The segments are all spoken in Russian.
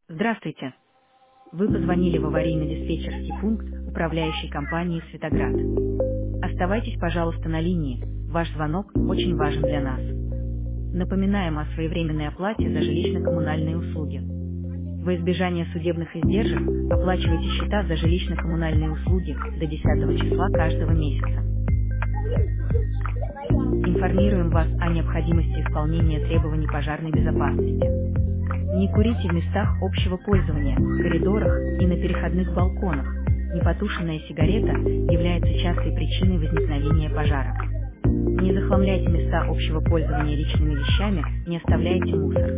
Здравствуйте. Вы позвонили в аварийно-диспетчерский пункт управляющей компании «Светоград». Оставайтесь, пожалуйста, на линии. Ваш звонок очень важен для нас. Напоминаем о своевременной оплате за жилищно-коммунальные услуги. Во избежание судебных издержек оплачивайте счета за жилищно-коммунальные услуги до 10 числа каждого месяца. Информируем вас о необходимости исполнения требований пожарной безопасности. Не курите в местах общего пользования, в коридорах и на переходных балконах. Непотушенная сигарета является частой причиной возникновения пожара. Не захламляйте места общего пользования личными вещами, не оставляйте мусор.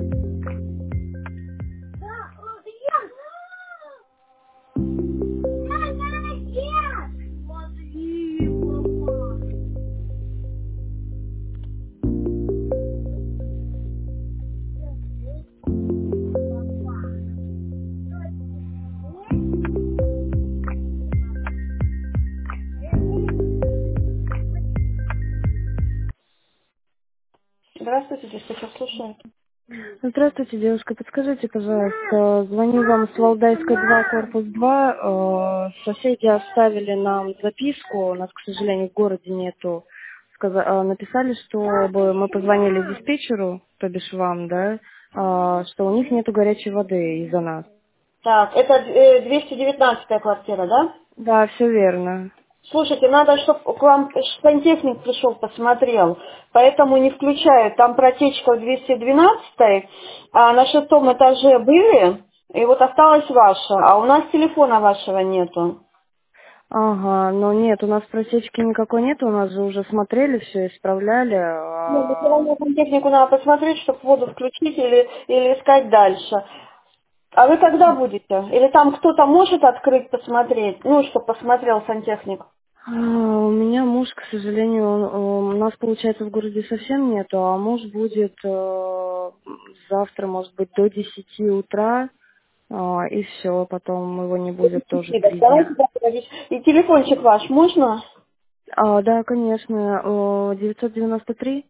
Здравствуйте, диспетчер, слушаю. Здравствуйте, девушка. Подскажите, пожалуйста, звоню вам с Валдайской 2, корпус 2. Соседи оставили нам записку, у нас, к сожалению, в городе нету. Написали, чтобы мы позвонили диспетчеру, то бишь вам, да, что у них нету горячей воды из-за нас. Так, это 219-я квартира, да? Да, все верно. Слушайте, надо, чтобы к вам сантехник пришел, посмотрел. Поэтому не включают. Там протечка в 212-й, а на 6-м этаже были, и вот осталась ваша. А у нас телефона вашего нету. Ага, но нет, у нас просечки никакой нет, у нас же уже смотрели, все исправляли. Ну, все равно сантехнику надо посмотреть, чтобы воду включить или искать дальше. А вы когда будете? Или там кто-то может открыть, посмотреть? Ну, чтобы посмотрел сантехник. У меня муж, к сожалению, у нас, получается, в городе совсем нету, а муж будет завтра, может быть, до 10 утра, и все, потом его не будет тоже Спасибо. 3 дня. Давайте так, и телефончик ваш можно? Да, конечно, 993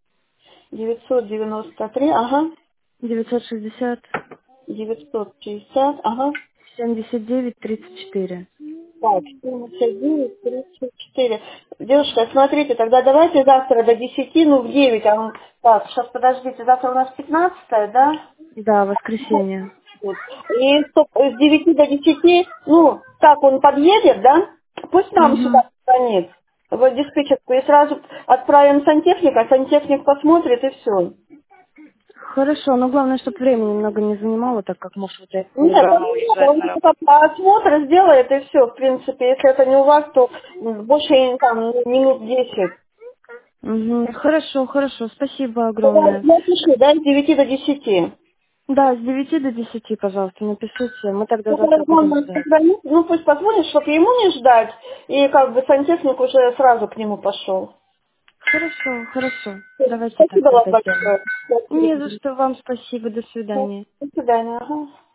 993, ага. 960 960, ага. 79 34. Так, 79, 34. Девушка, смотрите, тогда давайте завтра до 10, ну, в 9. Так, сейчас подождите, завтра у нас 15, да? Да, воскресенье. Вот. И стоп, с 9 до 10, ну, так он подъедет, да? Пусть нам Угу. сюда звонит, в диспетчерку, и сразу отправим сантехника, сантехник посмотрит, и все. Хорошо, но главное, чтобы времени много не занимало, так как муж вот Нет, рано уезжает он на только работу. осмотр сделает, и все, в принципе. Если это не у вас, то больше там минут 10. Угу. Хорошо, хорошо, спасибо огромное. Напиши, да, с 9 до 10. Да, с 9 до 10, пожалуйста, напишите. Мы тогда Ну, завтра будем он ждать. позвонит, ну, пусть позвонит, чтобы ему не ждать, и как бы сантехник уже сразу к нему пошел. Хорошо, хорошо. Давайте так Спасибо вам тогда сделаем. большое. Не за что, вам спасибо. До свидания. До свидания. Ага.